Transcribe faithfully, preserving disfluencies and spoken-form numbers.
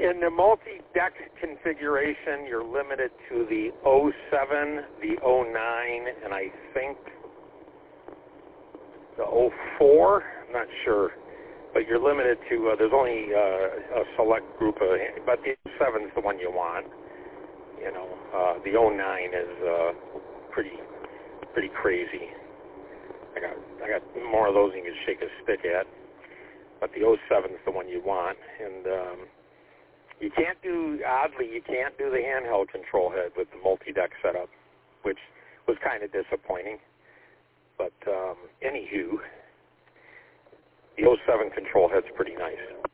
in the multi-deck configuration, you're limited to the oh seven, the oh nine, and I think the oh four. I'm not sure. But you're limited to, uh, there's only uh, a select group of, but the oh seven is the one you want. You know, uh, the oh nine is uh, pretty pretty crazy. I got I got more of those than you can shake a stick at. But the oh seven is the one you want. And um, you can't do, oddly, you can't do the handheld control head with the multi-deck setup, which was kind of disappointing. But um, anywho, the oh seven control head's pretty nice.